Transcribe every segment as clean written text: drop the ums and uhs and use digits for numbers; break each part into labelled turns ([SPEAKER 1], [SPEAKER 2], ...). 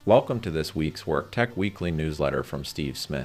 [SPEAKER 1] Welcome to this week's Work Tech Weekly newsletter from Steve Smith.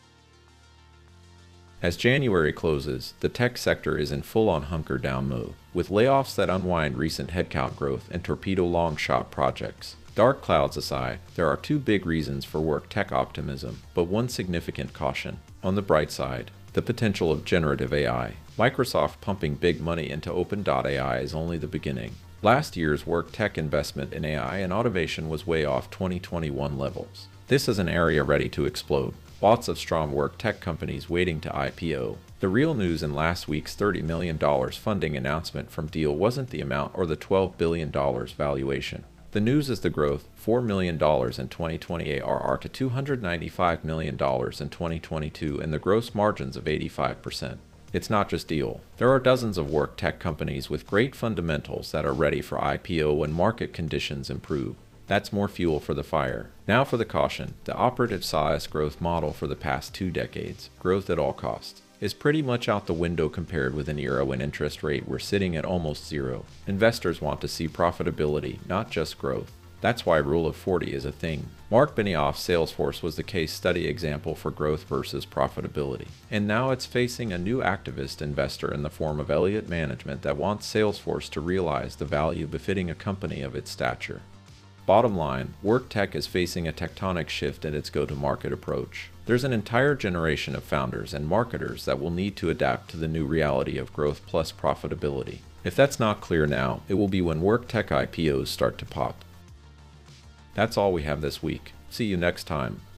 [SPEAKER 1] As January closes, the tech sector is in full-on hunker-down mode, with layoffs that unwind recent headcount growth and torpedo long-shot projects. Dark clouds aside, there are two big reasons for work tech optimism, but one significant caution. On the bright side, the potential of generative AI. Microsoft pumping big money into OpenAI is only the beginning. Last year's work tech investment in AI and automation was way off 2021 levels. This is an area ready to explode. Lots of strong work tech companies waiting to IPO. The real news in last week's $30 million funding announcement from Deel wasn't the amount or the $12 billion valuation. The news is the growth, $4 million in 2020 ARR to $295 million in 2022, and the gross margins of 85%. It's not just Deel. There are dozens of work tech companies with great fundamentals that are ready for IPO when market conditions improve. That's more fuel for the fire. Now for the caution. The operative SaaS growth model for the past 2 decades, growth at all costs, is pretty much out the window compared with an era when interest rates were sitting at almost zero. Investors want to see profitability, not just growth. That's why Rule of 40 is a thing. Mark Benioff's Salesforce was the case study example for growth versus profitability. And now it's facing a new activist investor in the form of Elliott Management that wants Salesforce to realize the value befitting a company of its stature. Bottom line, work tech is facing a tectonic shift in its go-to-market approach. There's an entire generation of founders and marketers that will need to adapt to the new reality of growth plus profitability. If that's not clear now, it will be when work tech IPOs start to pop. That's all we have this week. See you next time.